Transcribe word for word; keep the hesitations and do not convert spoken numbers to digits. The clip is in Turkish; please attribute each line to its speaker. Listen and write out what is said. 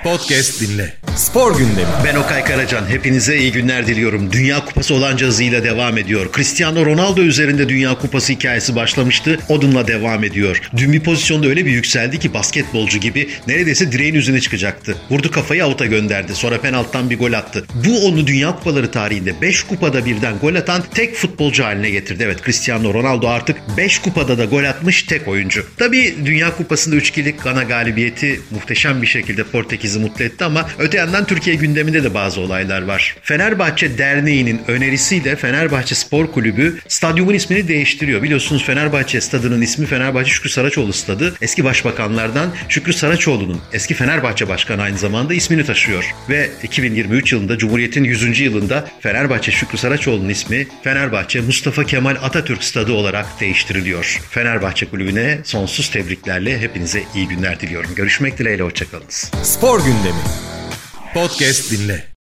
Speaker 1: Podcast dinle.
Speaker 2: Spor gündemi.
Speaker 3: Ben Okay Karacan. Hepinize iyi günler diliyorum. Dünya Kupası olan hızıyla devam ediyor. Cristiano Ronaldo üzerinde Dünya Kupası hikayesi başlamıştı. Odun'la devam ediyor. Dün bir pozisyonda öyle bir yükseldi ki basketbolcu gibi neredeyse direğin üzerine çıkacaktı. Vurdu, kafayı avuta gönderdi. Sonra penaltıdan bir gol attı. Bu onu Dünya Kupaları tarihinde beş kupada birden gol atan tek futbolcu haline getirdi. Evet, Cristiano Ronaldo artık beş kupada da gol atmış tek oyuncu. Tabii Dünya Kupası'nda üç ikilik Gana galibiyeti muhteşem bir şekilde Portekiz'i mutlu etti ama öte yandan Türkiye gündeminde de bazı olaylar var. Fenerbahçe Derneği'nin önerisiyle Fenerbahçe Spor Kulübü stadyumun ismini değiştiriyor. Biliyorsunuz Fenerbahçe stadının ismi Fenerbahçe Şükrü Saraçoğlu stadı. Eski başbakanlardan Şükrü Saraçoğlu'nun, eski Fenerbahçe başkanı aynı zamanda, ismini taşıyor. Ve iki bin yirmi üç yılında Cumhuriyet'in yüzüncü yılında Fenerbahçe Şükrü Saraçoğlu'nun ismi Fenerbahçe Mustafa Kemal Atatürk Stadı olarak değiştiriliyor. Fenerbahçe Kulübü'ne sonsuz tebriklerle hepinize iyi günler diliyorum. Görüşmek dileğiyle, hoşçakalınız.
Speaker 2: Spor gündemi.
Speaker 1: Podcast dinle.